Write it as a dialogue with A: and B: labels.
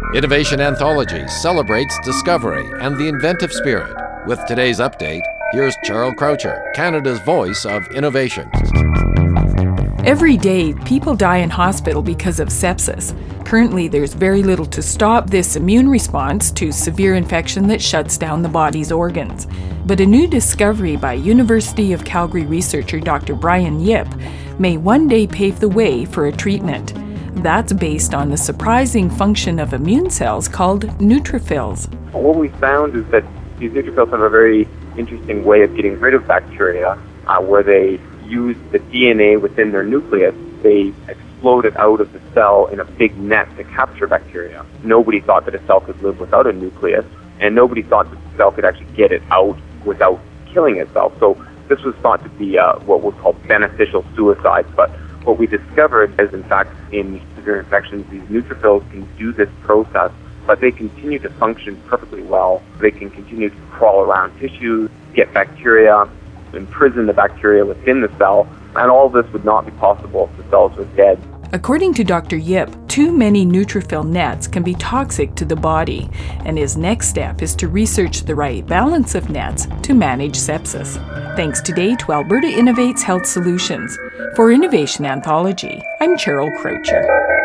A: Innovation Anthology celebrates discovery and the inventive spirit. With today's update, here's Cheryl Croucher, Canada's voice of innovation.
B: Every day, people die in hospital because of sepsis. Currently, there's very little to stop this immune response to severe infection that shuts down the body's organs. But a new discovery by University of Calgary researcher Dr. Brian Yip may one day pave the way for a treatment. That's based on the surprising function of immune cells called neutrophils.
C: What we found is that these neutrophils have a very interesting way of getting rid of bacteria, where they use the DNA within their nucleus. They explode it out of the cell in a big net to capture bacteria. Nobody thought that a cell could live without a nucleus, and nobody thought that the cell could actually get it out without killing itself. So this was thought to be what was called beneficial suicide. But what we discovered is, in fact, in severe infections, these neutrophils can do this process, but they continue to function perfectly well. They can continue to crawl around tissues, get bacteria, imprison the bacteria within the cell, and all this would not be possible if the cells were dead.
B: According to Dr. Yip, too many neutrophil nets can be toxic to the body, and his next step is to research the right balance of nets to manage sepsis. Thanks today to Alberta Innovates Health Solutions. For Innovation Anthology, I'm Cheryl Croucher.